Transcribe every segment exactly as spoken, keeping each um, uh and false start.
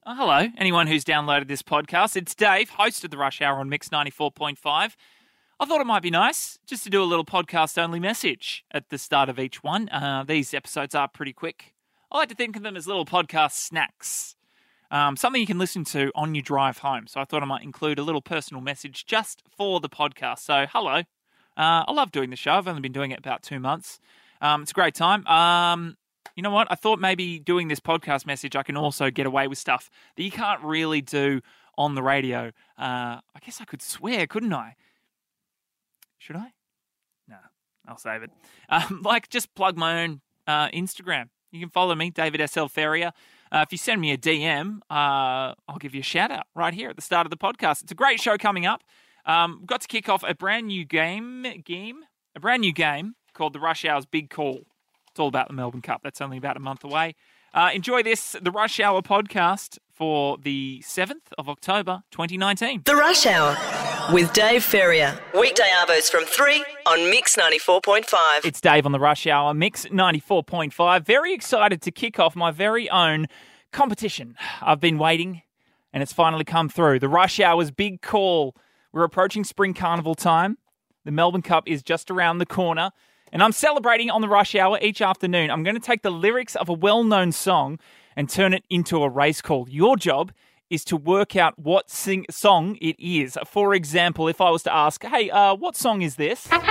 Oh, hello, anyone who's downloaded this podcast. It's Dave, host of the Rush Hour on Mix ninety-four point five. I thought it might be nice just to do a little podcast-only message at the start of each one. Uh, these episodes are pretty quick. I like to think of them as little podcast snacks, um, something you can listen to on your drive home. So I thought I might include a little personal message just for the podcast. So, hello. Uh, I love doing the show. I've only been doing it about two months. Um, it's a great time. Um, you know what? I thought maybe doing this podcast message, I can also get away with stuff that you can't really do on the radio. Uh, I guess I could swear, couldn't I? Should I? No, I'll save it. Um, like, just plug my own uh, Instagram. You can follow me, David S L Ferrier. Uh, if you send me a D M, uh, I'll give you a shout out right here at the start of the podcast. It's a great show coming up. Um, got to kick off a brand new game, game, a brand new game called the Rush Hour's Big Call. It's all about the Melbourne Cup. That's only about a month away. Uh, enjoy this, the Rush Hour podcast for the seventh of October, twenty nineteen. The Rush Hour with Dave Ferrier. Weekday arvos from three on Mix ninety-four point five. It's Dave on the Rush Hour, Mix ninety-four point five. Very excited to kick off my very own competition. I've been waiting, and it's finally come through. The Rush Hour's Big Call. We're approaching Spring Carnival time. The Melbourne Cup is just around the corner. And I'm celebrating on the Rush Hour each afternoon. I'm going to take the lyrics of a well-known song and turn it into a race call. Your job is to work out what sing- song it is. For example, if I was to ask, hey, uh, what song is this? We will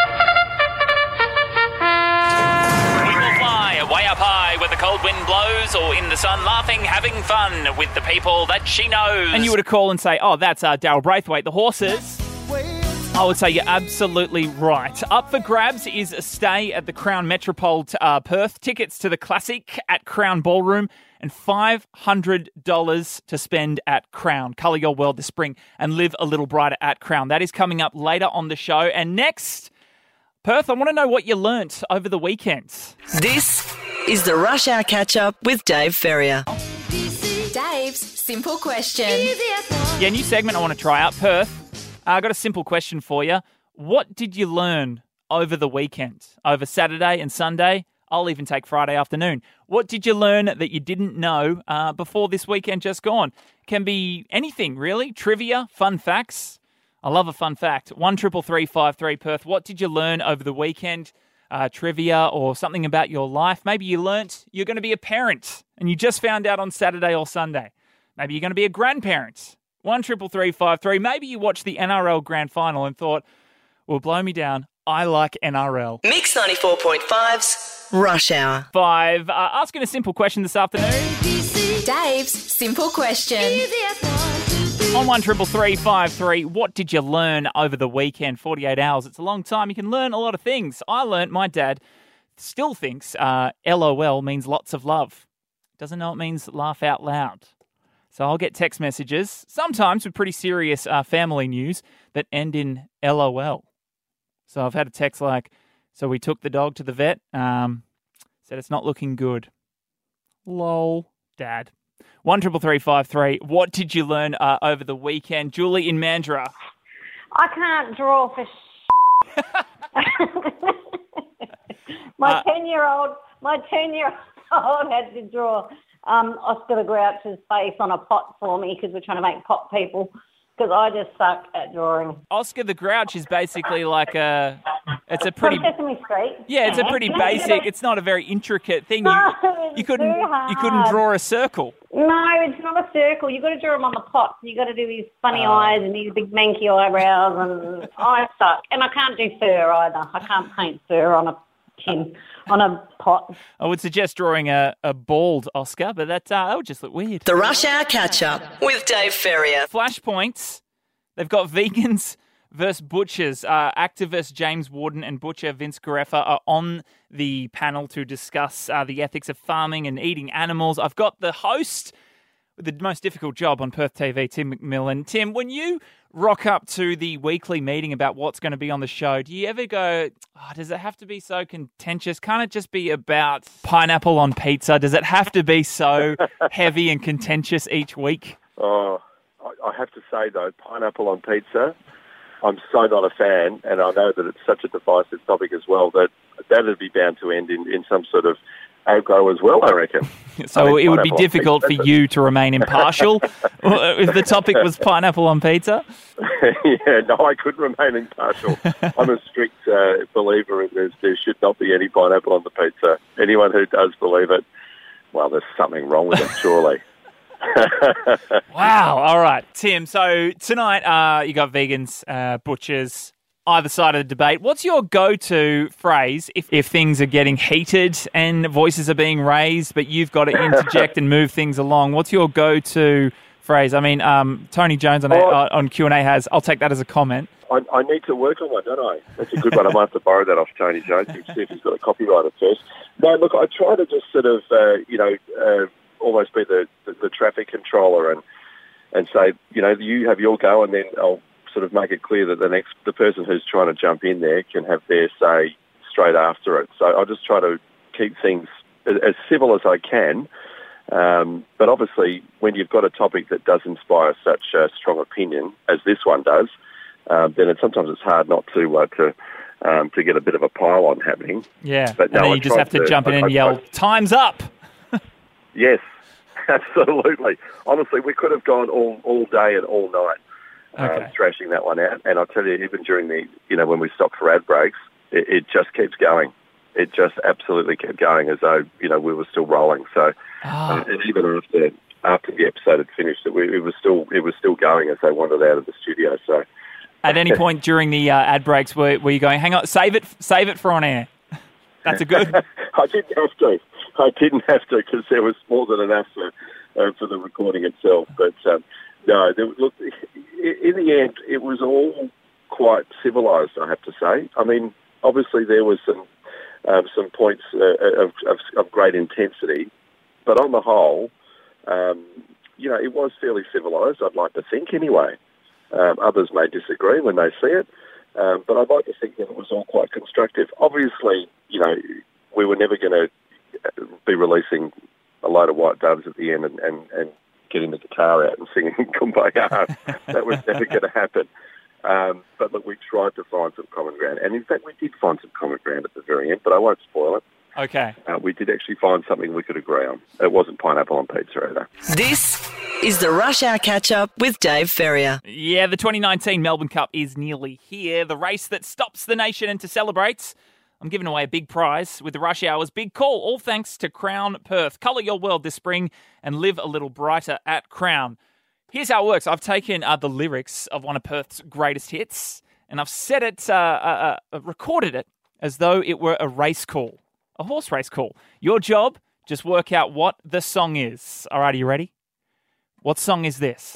fly way up high where the cold wind blows, or in the sun laughing, having fun with the people that she knows. And you would call and say, oh, that's uh, Daryl Braithwaite, the horses. I would say you're absolutely right. Up for grabs is a stay at the Crown Metropole uh, Perth, tickets to the Classic at Crown Ballroom, and five hundred dollars to spend at Crown. Colour your world this spring and live a little brighter at Crown. That is coming up later on the show. And next, Perth, I want to know what you learnt over the weekend. This is the Rush Hour Catch-Up with Dave Ferrier. Dave's Simple Question. Yeah, new segment I want to try out. Perth. I uh, got a simple question for you. What did you learn over the weekend? Over Saturday and Sunday? I'll even take Friday afternoon. What did you learn that you didn't know uh, before this weekend just gone? Can be anything, really. Trivia, fun facts. I love a fun fact. One triple three five three Perth. What did you learn over the weekend? Uh, trivia or something about your life. Maybe you learnt you're going to be a parent and you just found out on Saturday or Sunday. Maybe you're going to be a grandparent. One triple three five three. Maybe you watched the N R L Grand Final and thought, well, blow me down. I like N R L. Mix ninety-four point five's Rush Hour. Five. Uh, asking a simple question this afternoon. Dave's Simple Question. On one triple three five three. What did you learn over the weekend? forty-eight hours. It's a long time. You can learn a lot of things. I learned my dad still thinks uh, L O L means lots of love. Doesn't know it means laugh out loud. So I'll get text messages, sometimes with pretty serious uh, family news, that end in L O L. So I've had a text like, so we took the dog to the vet, um, said it's not looking good. Lol, Dad. One triple three five three. What did you learn uh, over the weekend? Julie in Mandurah. I can't draw for sh**. My uh, ten-year-old, my ten-year-old had to draw Um, Oscar the Grouch's face on a pot for me because we're trying to make pot people, because I just suck at drawing. Oscar the Grouch is basically like a, it's a pretty, From Sesame Street. Yeah, it's a pretty basic, it's not a very intricate thing. You, No, you couldn't, you couldn't draw a circle. No, it's not a circle. You've got to draw him on the pot. You've got to do his funny Oh. eyes and his big manky eyebrows, and I suck. And I can't do fur either. I can't paint fur on a tin. On a pot. I would suggest drawing a, a bald Oscar, but that, uh, that would just look weird. The Rush Hour Catch-Up with Dave Ferrier. Flashpoints. They've got vegans versus butchers. Uh, activist James Warden and butcher Vince Gareffa are on the panel to discuss uh, the ethics of farming and eating animals. I've got the host with the most difficult job on Perth T V, Tim McMillan. Tim, when you rock up to the weekly meeting about what's going to be on the show, do you ever go, oh, does it have to be so contentious? Can't it just be about pineapple on pizza? Does it have to be so heavy and contentious each week? Oh, I, I have to say, though, pineapple on pizza, I'm so not a fan, and I know that it's such a divisive topic as well, that that would be bound to end in, in some sort of Agro as well, I reckon. So I mean, it would be pineapple on difficult for pizza. you to remain impartial if the topic was pineapple on pizza. Yeah, no, I couldn't remain impartial. I'm a strict uh, believer in this. There should not be any pineapple on the pizza. Anyone who does believe it, well, there's something wrong with it, surely. Wow. All right, Tim. So tonight uh, you got vegans, uh, butchers, either side of the debate. What's your go-to phrase if, if things are getting heated and voices are being raised, but you've got to interject and move things along? What's your go-to phrase? I mean, um, Tony Jones on, Oh. uh, on Q and A has, I'll take that as a comment. I, I need to work on one, don't I? That's a good one. I might have to borrow that off Tony Jones and see if he's got a copyright at first. No, look, I try to just sort of, uh, you know, uh, almost be the, the, the traffic controller and and say, you know, you have your go, and then I'll sort of make it clear that the next the person who's trying to jump in there can have their say straight after it. So I just try to keep things as, as civil as I can. Um, but obviously, when you've got a topic that does inspire such a strong opinion as this one does, um, then it, sometimes it's hard not to uh, to um, to get a bit of a pile on happening. Yeah, But and no, then I you just tried have to, to- jump in I- and I- yell, I- time's up. Yes, absolutely. Honestly, we could have gone all, all day and all night Okay. um, thrashing that one out. And I'll tell you, even during the, you know, when we stopped for ad breaks, it, it just keeps going. It just absolutely kept going as though, you know, we were still rolling. So, Ah. uh, and even after after the episode had finished, it, we, it was still it was still going as they wandered out of the studio. So, At any point during the uh, ad breaks, were, were you going, hang on, save it, save it for on air? That's a good. I didn't have to. I didn't have to because there was more than enough for, uh, for the recording itself. But um, no, there, look, in the end, it was all quite civilised, I have to say. I mean, obviously there was some um, some points uh, of, of, of great intensity, but on the whole, um, you know, it was fairly civilised, I'd like to think anyway. Um, others may disagree when they see it, um, but I'd like to think that it was all quite constructive. Obviously, you know, we were never going to be releasing a load of white doves at the end and, and, and getting the guitar out and singing Kumbaya. That was never going to happen. Um, but look, we tried to find some common ground. And in fact, we did find some common ground at the very end, but I won't spoil it. Okay. Uh, we did actually find something we could agree on. It wasn't pineapple on pizza either. This is the Rush Hour Catch-Up with Dave Ferrier. Yeah, the twenty nineteen Melbourne Cup is nearly here. The race that stops the nation and to celebrate. I'm giving away a big prize with the Rush Hour's Big Call, all thanks to Crown Perth. Colour your world this spring and live a little brighter at Crown. Here's how it works. I've taken uh, the lyrics of one of Perth's greatest hits and I've set it, uh, uh, uh, recorded it as though it were a race call, a horse race call. Your job, just work out what the song is. All right, are you ready? What song is this?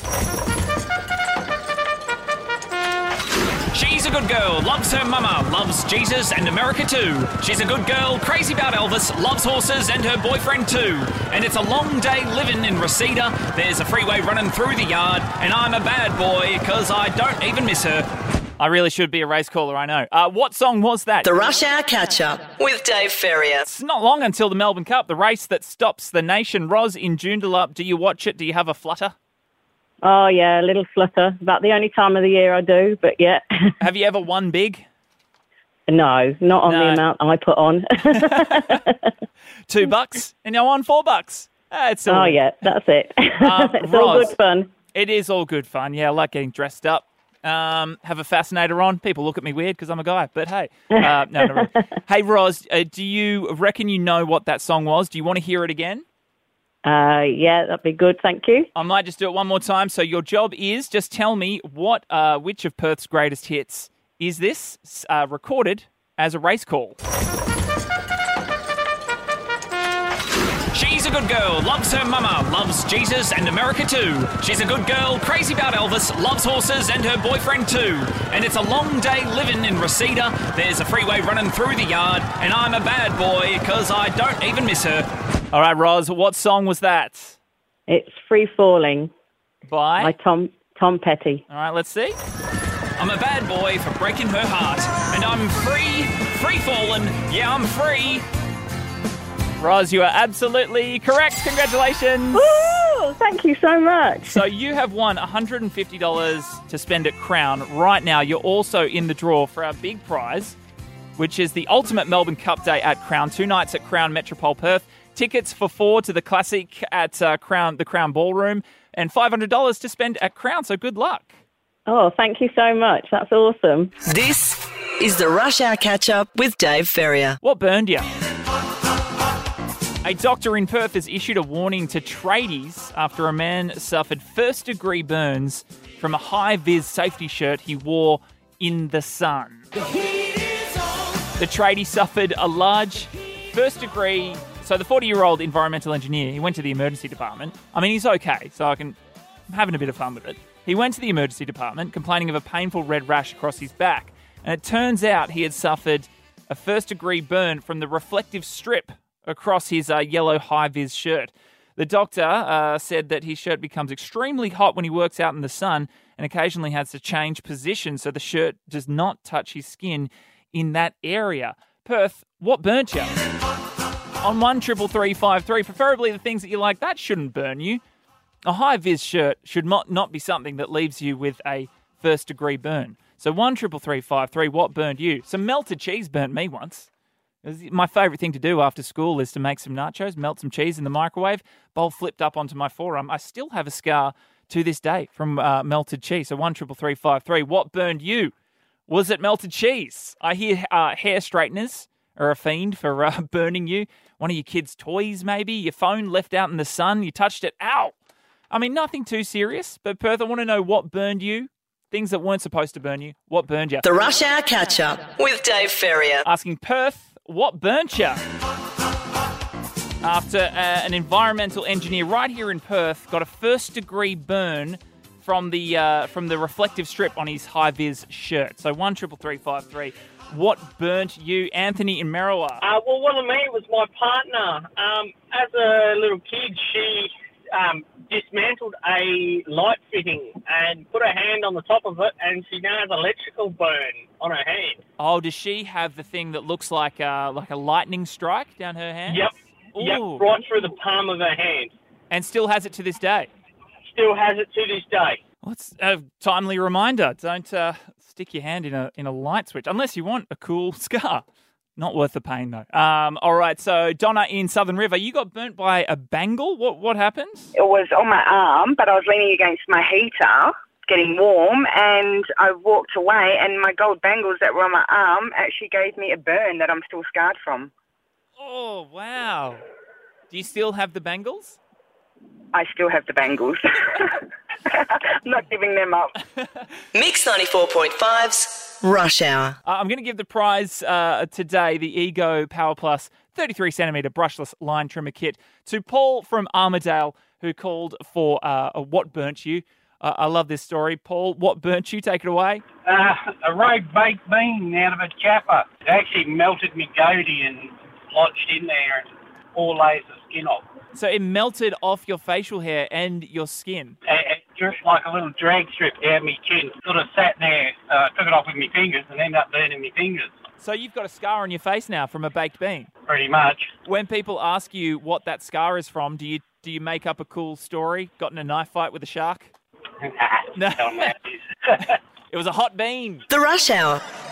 She's a good girl, loves her mama, loves Jesus and America too. She's a good girl, crazy about Elvis, loves horses and her boyfriend too. And it's a long day living in Reseda. There's a freeway running through the yard, and I'm a bad boy because I don't even miss her. I really should be a race caller, I know. Uh, what song was that? The Rush Hour Catch-Up with Dave Ferrier. It's not long until the Melbourne Cup, the race that stops the nation. Ros in Joondalup, do you watch it? Do you have a flutter? Oh, yeah, a little flutter. About the only time of the year I do, but yeah. Have you ever won big? No, not on No. the amount I put on. Two bucks, and you won four bucks. Uh, it's all, Oh, yeah, that's it. Um, It's all Ros. good fun. It is all good fun. Yeah, I like getting dressed up. Um, have a fascinator on. People look at me weird because I'm a guy, but hey. Uh, no, no, really. Hey, Ros, uh, do you reckon you know what that song was? Do you want to hear it again? Uh, yeah, that'd be good, thank you. I might just do it one more time. So your job is just tell me what, uh, which of Perth's greatest hits is this uh, recorded as a race call. She's a good girl, loves her mama, loves Jesus and America too. She's a good girl, crazy about Elvis, loves horses and her boyfriend too. And it's a long day living in Reseda. There's a freeway running through the yard, and I'm a bad boy because I don't even miss her. All right, Ros, what song was that? It's Free Falling By? by Tom Tom Petty. All right, let's see. I'm a bad boy for breaking her heart, and I'm free, free falling. Yeah, I'm free. Ros, you are absolutely correct. Congratulations. Woo! Thank you so much. So you have won one hundred fifty dollars to spend at Crown. Right now, you're also in the draw for our big prize, which is the ultimate Melbourne Cup day at Crown. Two nights at Crown Metropole Perth. tickets for four to the Classic at uh, Crown, the Crown Ballroom, and five hundred dollars to spend at Crown, so good luck. Oh, thank you so much. That's awesome. This is the Rush Hour Catch-Up with Dave Ferrier. What burned you? A doctor in Perth has issued a warning to tradies after a man suffered first-degree burns from a high-vis safety shirt he wore in the sun. The tradie suffered a large first-degree... So the forty-year-old environmental engineer, he went to the emergency department. I mean, he's okay, so I can... I'm having a bit of fun with it. He went to the emergency department complaining of a painful red rash across his back. And it turns out he had suffered a first-degree burn from the reflective strip across his uh, yellow high-vis shirt. The doctor uh, said that his shirt becomes extremely hot when he works out in the sun and occasionally has to change position so the shirt does not touch his skin in that area. Perth, what burnt you? On one triple three five three, preferably the things that you like, that shouldn't burn you. A high-vis shirt should not, not be something that leaves you with a first-degree burn. So one triple three five three, what burned you? Some melted cheese burnt me once. My favourite thing to do after school is to make some nachos, melt some cheese in the microwave, bowl flipped up onto my forearm. I still have a scar to this day from uh, melted cheese. So one triple three five three, what burned you? Was it melted cheese? I hear uh, hair straighteners are a fiend for uh, burning you. One of your kids' toys, maybe. Your phone left out in the sun. You touched it. Ow! I mean, nothing too serious. But Perth, I want to know what burned you. Things that weren't supposed to burn you. What burned you? The Rush Hour Catch-Up with Dave Ferrier. Asking Perth, what burnt you? After uh, an environmental engineer right here in Perth got a first-degree burn from the uh, from the reflective strip on his high-vis shirt. So one triple three five three. What burnt you, Anthony in Merriwa? Uh, well, what I mean was my partner. Um, as a little kid, she um, dismantled a light fitting and put her hand on the top of it, and she now has electrical burn on her hand. Oh, does she have the thing that looks like a, like a lightning strike down her hand? Yep. Ooh. Yep, right through the palm of her hand. And still has it to this day? Still has it to this day. Well, it's a timely reminder. Don't uh, stick your hand in a in a light switch, unless you want a cool scar. Not worth the pain, though. Um, all right, so Donna in Southern River, you got burnt by a bangle. What what happened? It was on my arm, but I was leaning against my heater, getting warm, and I walked away, and my gold bangles that were on my arm actually gave me a burn that I'm still scarred from. Oh, wow. Do you still have the bangles? I still have the bangles. I'm not giving them up. Mix ninety-four point five's Rush Hour. Uh, I'm going to give the prize uh, today, the Ego Power Plus thirty-three centimetre brushless line trimmer kit, to Paul from Armidale, who called for uh, a What Burnt You. Uh, I love this story. Paul, what burnt you? Take it away. Uh, a rogue baked bean out of a chapper. It actually melted me goatee and lodged in there and four layers of skin off. So it melted off your facial hair and your skin? It, it just like a little drag strip down my chin. Sort of sat there, uh, took it off with my fingers and ended up burning my fingers. So you've got a scar on your face now from a baked bean? Pretty much. When people ask you what that scar is from, do you do you make up a cool story? Got in a knife fight with a shark? No. It was a hot bean. The Rush Hour